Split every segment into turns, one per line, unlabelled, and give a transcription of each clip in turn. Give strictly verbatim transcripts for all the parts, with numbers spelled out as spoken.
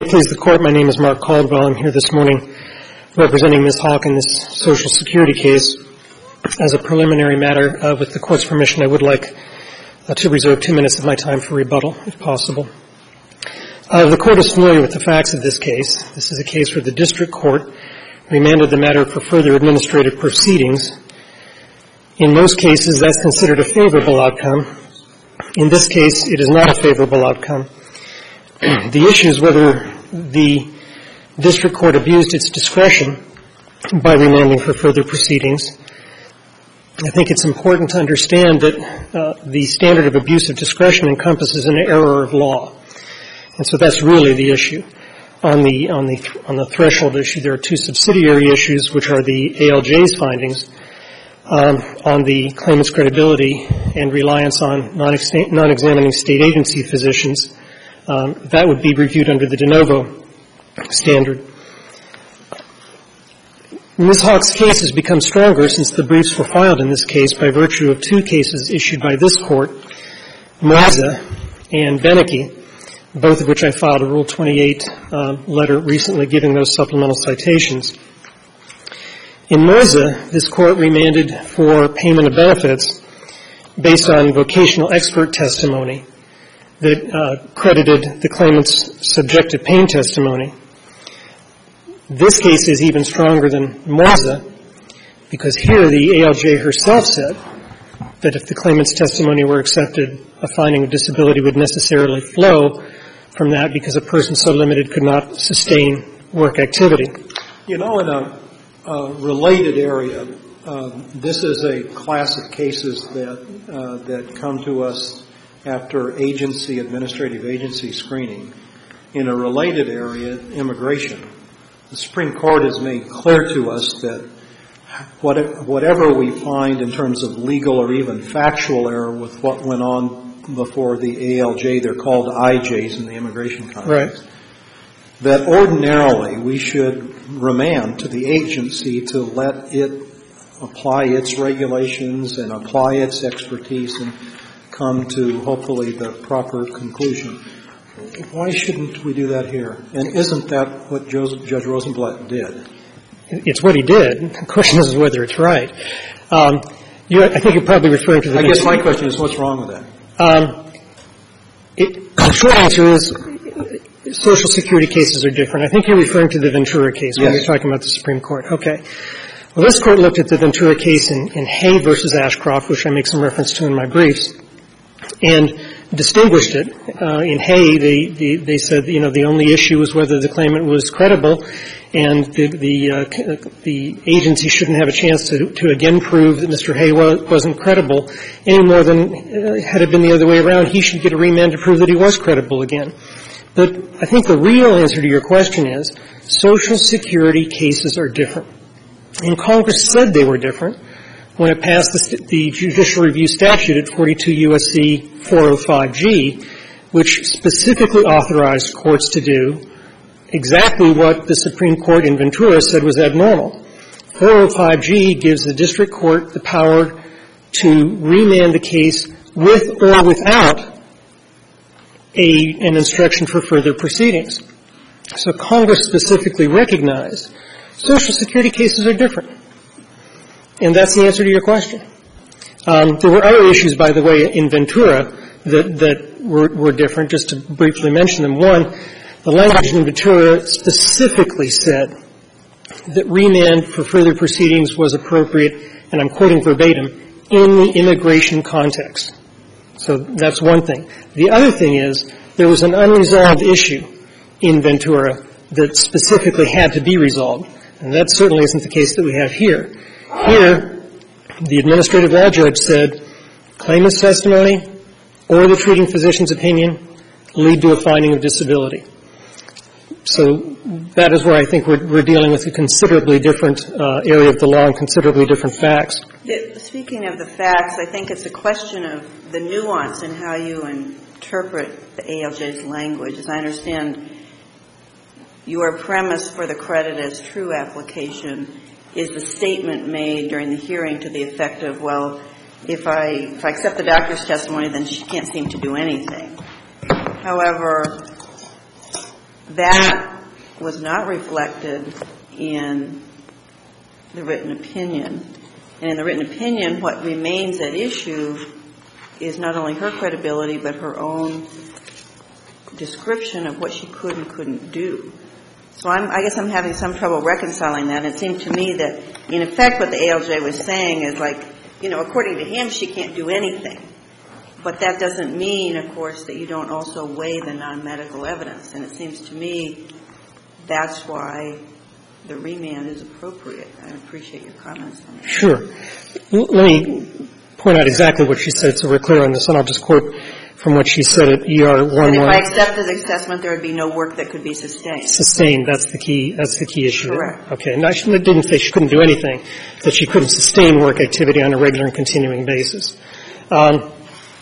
please the Court, my name is Mark Caldwell. I'm here this morning representing Miz Hawk in this Social Security case. As a preliminary matter, uh, with the Court's permission, I would like uh, to reserve two minutes of my time for rebuttal, if possible. Uh, the Court is familiar with the facts of this case. This is a case where the District Court remanded the matter for further administrative proceedings. In most cases, that's considered a favorable outcome. In this case, it is not a favorable outcome. The issue is whether the District Court abused its discretion by remanding for further proceedings. I think it's important to understand that uh, the standard of abuse of discretion encompasses an error of law. And so that's really the issue. On the, on the, on the threshold issue, there are two subsidiary issues, which are the A L J's findings um, on the claimant's credibility and reliance on non-ex- non-examining state agency physicians. Um, that would be reviewed under the de novo standard. Miz Hawk's case has become stronger since the briefs were filed in this case by virtue of two cases issued by this Court, Moisa and Beneke, both of which I filed a Rule twenty-eight uh, letter recently giving those supplemental citations. In Moisa, this Court remanded for payment of benefits based on vocational expert testimony that uh, credited the claimant's subjective pain testimony. This case is even stronger than Moisa because here the A L J herself said that if the claimant's testimony were accepted, a finding of disability would necessarily flow from that because a person so limited could not sustain work activity.
You know, in a, a related area, uh, this is a class of cases that uh, that come to us after agency, administrative agency screening. In a related area, immigration, the Supreme Court has made clear to us that whatever we find in terms of legal or even factual error with what went on before the A L J, they're called I Js in the immigration context, right, that ordinarily we should remand to the agency to let it apply its regulations and apply its expertise and come to hopefully the proper conclusion. Why shouldn't we do that here? And isn't that what Judge Rosenblatt did?
It's what he did. The question is whether it's right. Um, you, I think you're probably referring to the...
I guess my question is, what's wrong with that?
Um, it, the short answer is Social Security cases are different. I think you're referring to the Ventura case when
yes.
you're talking about the Supreme Court. Okay. Well, this Court looked at the Ventura case in, in Hay versus Ashcroft, which I make some reference to in my briefs, and distinguished it. Uh, in Hay, they, they, they said, you know, the only issue was whether the claimant was credible, and the the, uh, the agency shouldn't have a chance to, to again prove that Mister Hay was, wasn't credible any more than uh, had it been the other way around. He should get a remand to prove that he was credible again. But I think the real answer to your question is Social Security cases are different. And Congress said they were different when it passed the, the judicial review statute at forty-two U S C four oh five G, which specifically authorized courts to do exactly what the Supreme Court in Ventura said was abnormal. four oh five G gives the district court the power to remand the case with or without a, an instruction for further proceedings. So Congress specifically recognized Social Security cases are different. And that's the answer to your question. Um, there were other issues, by the way, in Ventura that, that were, were different, just to briefly mention them. One, the language in Ventura specifically said that remand for further proceedings was appropriate, and I'm quoting verbatim, in the immigration context. So that's one thing. The other thing is there was an unresolved issue in Ventura that specifically had to be resolved, and that certainly isn't the case that we have here. Here, the administrative law judge said claimant's testimony or the treating physician's opinion lead to a finding of disability. So that is where I think we're, we're dealing with a considerably different uh, area of the law and considerably different facts.
Speaking of the facts, I think it's a question of the nuance in how you interpret the A L J's language. As I understand, your premise for the credit as true application is the statement made during the hearing to the effect of, well, if I if I accept the doctor's testimony, then she can't seem to do anything. However, that was not reflected in the written opinion. And in the written opinion, what remains at issue is not only her credibility, but her own description of what she could and couldn't do. So I'm, I guess I'm having some trouble reconciling that. It seemed to me that, in effect, what the A L J was saying is like, you know, according to him, she can't do anything. But that doesn't mean, of course, that you don't also weigh the non-medical evidence. And it seems to me that's why the remand is appropriate. I appreciate your comments on that.
Sure. L- let me point out exactly what she said so we're clear on this, and I'll just quote from what she said at E R one one.
And if I accepted the assessment, there would be no work that could be sustained.
Sustained, that's the key, that's the key issue.
Correct.
There. Okay. And I didn't say she couldn't do anything, that she couldn't sustain work activity on a regular and continuing basis. Um,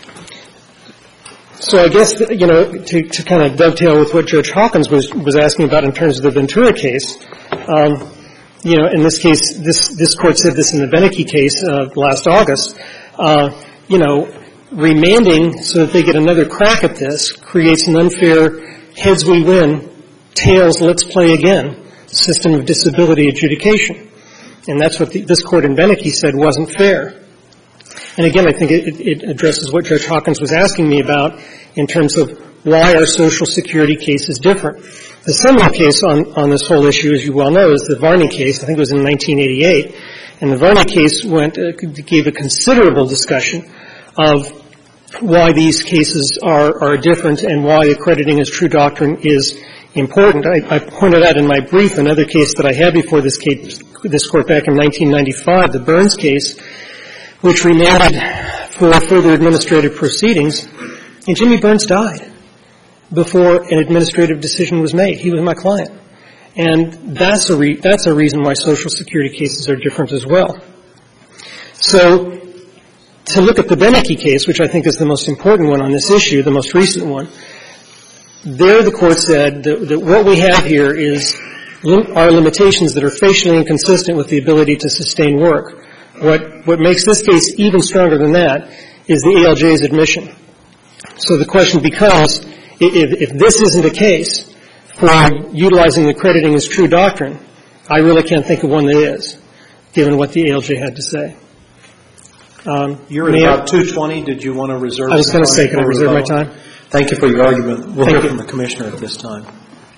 so I guess, you know, to, to kind of dovetail with what Judge Hawkins was, was asking about in terms of the Ventura case, um, you know, in this case, this, this court said this in the Beneke case, uh, last August, uh, you know, remanding so that they get another crack at this creates an unfair heads we win, tails let's play again system of disability adjudication. And that's what the, this court in Beneke said wasn't fair. And again, I think it, it addresses what Judge Hawkins was asking me about in terms of why our Social Security case is different. The seminal case on, on this whole issue, as you well know, is the Varney case. I think it was in nineteen eighty-eight. And the Varney case went, uh, gave a considerable discussion of why these cases are, are different and why accrediting as true doctrine is important. I, I pointed out in my brief another case that I had before this case, this court back in nineteen ninety-five, the Burns case, which remanded for further administrative proceedings, and Jimmy Burns died before an administrative decision was made. He was my client. And that's a, re- that's a reason why Social Security cases are different as well. So, to look at the Beneke case, which I think is the most important one on this issue, the most recent one, there the court said that, that what we have here is lim- are limitations that are facially inconsistent with the ability to sustain work. What, what makes this case even stronger than that is the A L J's admission. So the question becomes, if, if this isn't a case for utilizing accrediting as true doctrine, I really can't think of one that is, given what the A L J had to say. Um,
You're at about two twenty. Did you want to reserve?
I was going to say, can I reserve my time?
Thank you for your argument. We'll
Thank
hear
you.
from the Commissioner at this time.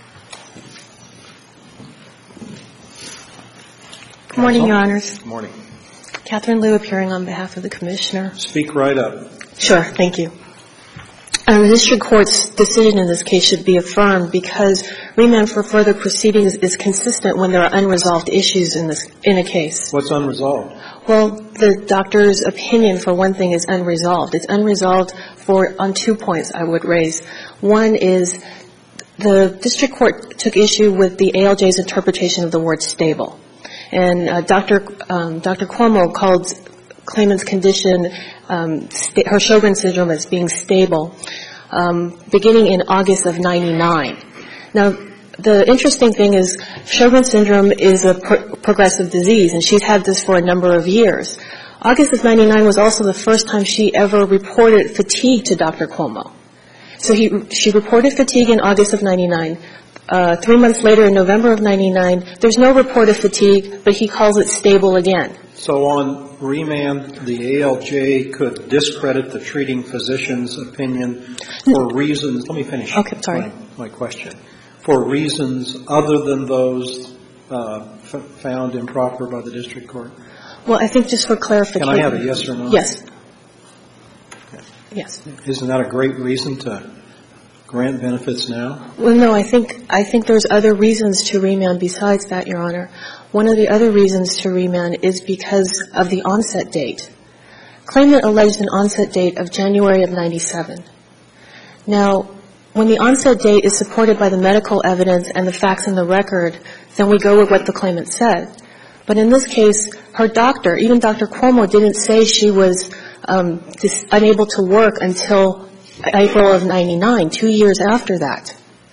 Good morning, Your Honors.
Good morning.
Catherine Liu appearing on behalf of the Commissioner.
Speak right up.
Sure, thank you. Um, the District Court's decision in this case should be affirmed because remand for further proceedings is consistent when there are unresolved issues in this in a case.
What's unresolved?
Well, the doctor's opinion, for one thing, is unresolved. It's unresolved for on two points I would raise. One is the District Court took issue with the A L J's interpretation of the word stable. And uh, Doctor Um, Doctor Cuomo called claimant's condition, um, st- her Sjogren syndrome, as being stable, um, beginning in August of ninety-nine. Now, the interesting thing is Sjogren syndrome is a pro- progressive disease, and she's had this for a number of years. August of ninety-nine was also the first time she ever reported fatigue to Doctor Cuomo. So he, she reported fatigue in August of ninety-nine. Uh, three months later, in November of ninety-nine, there's no report of fatigue, but he calls it stable again.
So on remand, the A L J could discredit the treating physician's opinion for reasons, let me finish
okay, sorry.
My, my question, for reasons other than those uh, f- found improper by the District Court?
Well, I think just for clarification.
Can I have a yes or no?
Yes.
Okay.
Yes.
Isn't that a great reason to grant benefits now?
Well, no, I think I think there's other reasons to remand besides that, Your Honor. One of the other reasons to remand is because of the onset date. Claimant alleged an onset date of January of ninety-seven. Now, when the onset date is supported by the medical evidence and the facts in the record, then we go with what the claimant said. But in this case, her doctor, even Doctor Cuomo, didn't say she was um, dis- unable to work until April of ninety-nine, two years after that.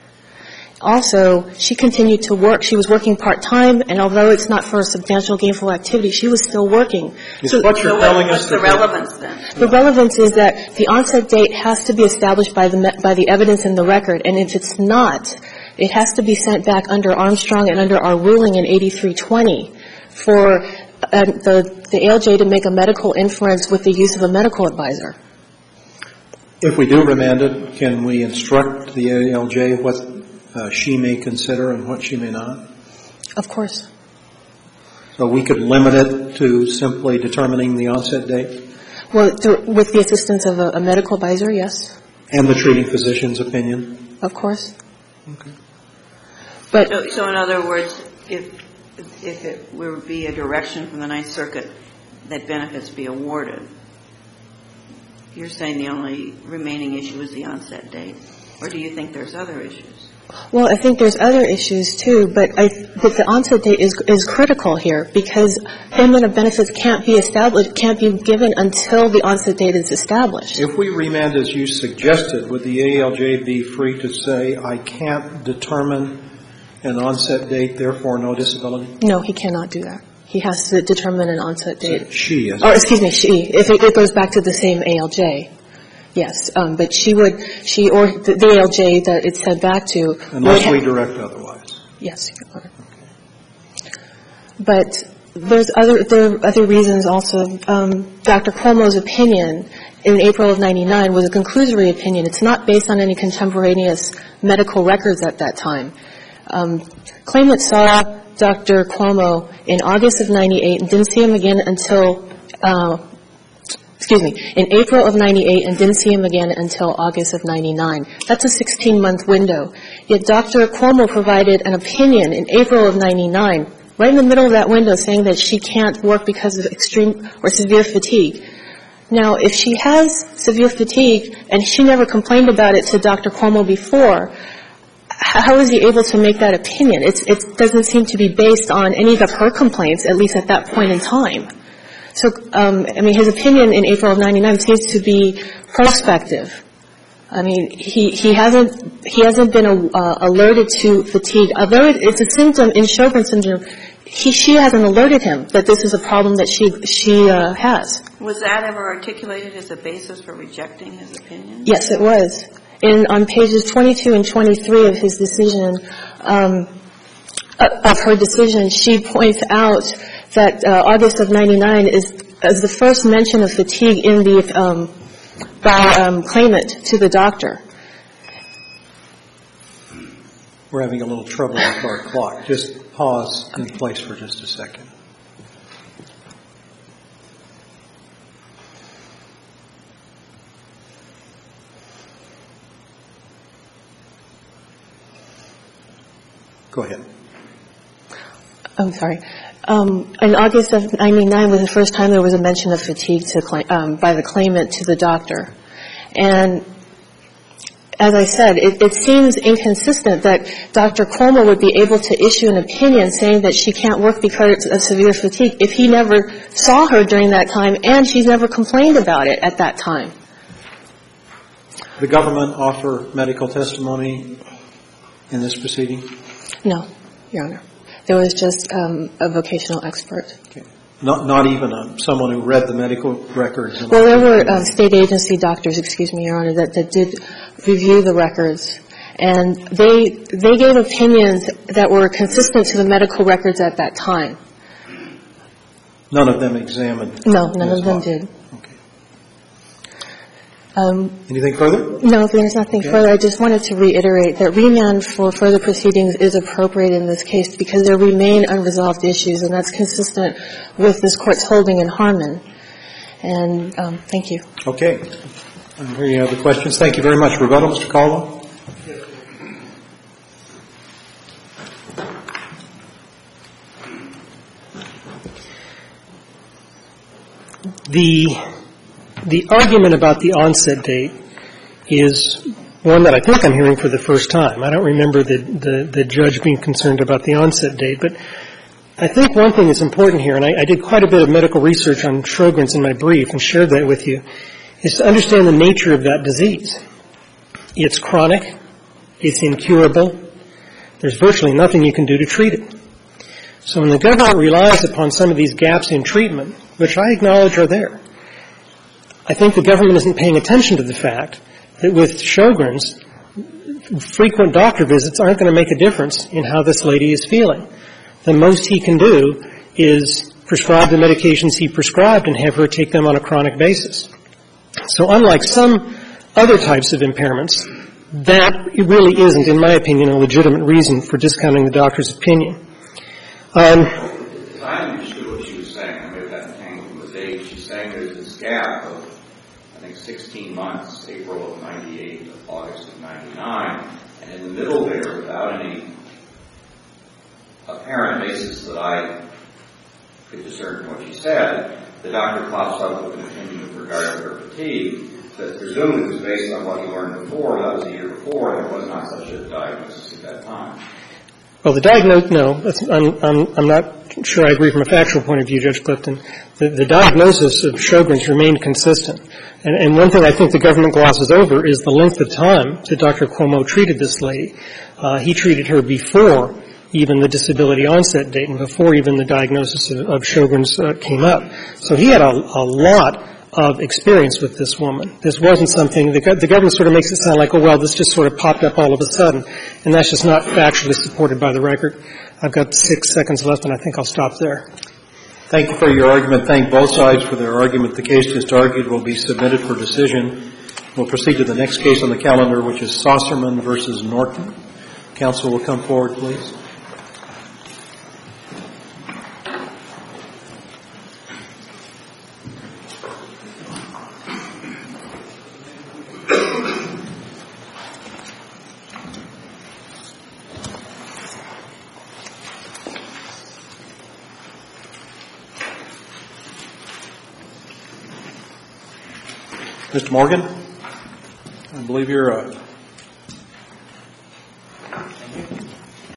Also, she continued to work. She was working part-time, and although it's not for a substantial gainful activity, she was still working.
Is
so
what you're
so
telling
what's
us
the
that
relevance then?
the relevance is that the onset date has to be established by the by the evidence in the record, and if it's not, It has to be sent back under Armstrong and under our ruling in eighty-three twenty for uh, the, the A L J to make a medical inference with the use of a medical advisor.
If we do remand it, can we instruct the A L J what uh, she may consider and what she may not?
Of course.
So we could limit it to simply determining the onset date?
Well, th- with the assistance of a, a medical advisor, yes.
And the treating physician's opinion?
Of course.
Okay.
But
So, so in other words, if if it would be a direction from the Ninth Circuit that benefits be awarded, you're saying the only remaining issue is the onset date? Or do you think there's other issues?
Well, I think there's other issues too, but I but the onset date is is critical here because payment of benefits can't be established, can't be given until the onset date is established.
If we remand as you suggested, would the A L J be free to say, I can't determine an onset date, therefore no disability?
No, he cannot do that. He has to determine an onset date.
So she is.
Oh, excuse me, she. If it, it goes back to the same A L J. Yes, um, but she would, she or the, the A L J that it's sent back to.
Unless we direct otherwise.
Yes, Your Honor. But there's other, there are other reasons also. Um, Doctor Cuomo's opinion in April of ninety-nine was a conclusory opinion. It's not based on any contemporaneous medical records at that time. Um, claimant saw Doctor Cuomo in August of ninety-eight and didn't see him again until, uh, excuse me, in April of ninety-eight and didn't see him again until August of ninety-nine. That's a sixteen-month window. Yet Doctor Cuomo provided an opinion in April of ninety-nine, right in the middle of that window, saying that she can't work because of extreme or severe fatigue. Now, if she has severe fatigue and she never complained about it to Doctor Cuomo before, how is he able to make that opinion? It's, it doesn't seem to be based on any of her complaints, at least at that point in time. So, um, I mean, his opinion in April of ninety-nine seems to be prospective. I mean, he, he hasn't, he hasn't been uh, alerted to fatigue. Although it, it's a symptom in Sjogren's syndrome, he, she hasn't alerted him that this is a problem that she, she, uh, has.
Was that ever articulated as a basis for rejecting his opinion?
Yes, it was. In, on pages twenty-two and twenty-three of his decision, um, of her decision, she points out that uh, August of ninety-nine is, is the first mention of fatigue in the um, by um, claimant to the doctor.
We're having a little trouble with our clock. Just pause in place for just a second. Go ahead.
I'm sorry. Um, in August of ninety-nine was the first time there was a mention of fatigue to claim, um, by the claimant to the doctor. And as I said, it, it seems inconsistent that Doctor Cuomo would be able to issue an opinion saying that she can't work because of severe fatigue if he never saw her during that time and she's never complained about it at that time.
The government offer medical testimony in this proceeding?
No, Your Honor. There was just um, a vocational expert.
Okay. Not, not even a, someone who read the medical records?
Well, there were uh, state agency doctors, excuse me, Your Honor, that, that did review the records. And they, they gave opinions that were consistent to the medical records at that time.
None of them examined?
No, none of them did.
Okay.
Um,
Anything further?
No, if there's nothing
okay.
further, I just wanted to reiterate that remand for further proceedings is appropriate in this case because there remain unresolved issues, and that's consistent with this Court's holding in Harmon. And um, thank you.
Okay. Are there any other questions? Thank you very much. Rebuttal, Mister Caldwell?
The The argument about the onset date is one that I think I'm hearing for the first time. I don't remember the, the, the judge being concerned about the onset date, but I think one thing that's important here, and I, I did quite a bit of medical research on Sjogren's in my brief and shared that with you, is to understand the nature of that disease. It's chronic. It's incurable. There's virtually nothing you can do to treat it. So when the government relies upon some of these gaps in treatment, which I acknowledge are there, I think the government isn't paying attention to the fact that with Sjogren's, frequent doctor visits aren't going to make a difference in how this lady is feeling. The most he can do is prescribe the medications he prescribed and have her take them on a chronic basis. So unlike some other types of impairments, that really isn't, in my opinion, a legitimate reason for discounting the doctor's opinion. Um,
As I understood what she was saying, I may have gotten tangled from the date, she's saying there's this gap of, I think, sixteen months, April of ninety-eight to August of ninety-nine, and in the middle there, without any apparent basis that I could discern from what she said, the doctor pops up with an opinion with regard to her fatigue that presumably was based on what he learned before. That was a year before, and there was not such a diagnosis at that time.
Well, the diagnosis, no, that's, I'm, I'm, I'm not sure I agree from a factual point of view, Judge Clifton. The, the diagnosis of Sjogren's remained consistent. And, and one thing I think the government glosses over is the length of time that Doctor Cuomo treated this lady. Uh, he treated her before even the disability onset date and before even the diagnosis of, of Sjogren's uh, came up. So he had a, a lot of experience with this woman. This wasn't something, the, the government sort of makes it sound like, oh, well, this just sort of popped up all of a sudden. And that's just not factually supported by the record. I've got six seconds left, and I think I'll stop there.
Thank you for your argument. Thank both sides for their argument. The case just argued will be submitted for decision. We'll proceed to the next case on the calendar, which is Saucerman versus Norton. Counsel will come forward, please. Mister Morgan, I believe you're up.